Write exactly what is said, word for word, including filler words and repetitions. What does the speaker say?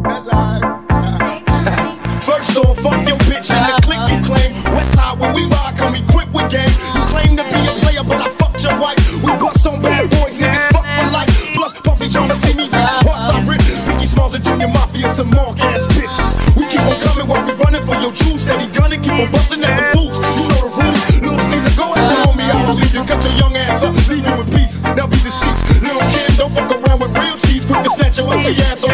First off, fuck your bitch and the click you claim. Westside when we ride, come equipped with game. You claim to be a player, but I fucked your wife. We bust on bad boys, niggas fuck for life. Plus Puffy tryna see me, hearts I rip. Biggie Smalls and Junior Mafia, some mark ass bitches. We keep on coming while we running for your juice. Steady gunning, keep on busting at the boots. You know the rules. Little Caesar, go at your homie, I believe you. Cut your young ass up, leave you in pieces. Now be deceased. Little kid, don't fuck around with real cheese. Quick to snatch your ugly ass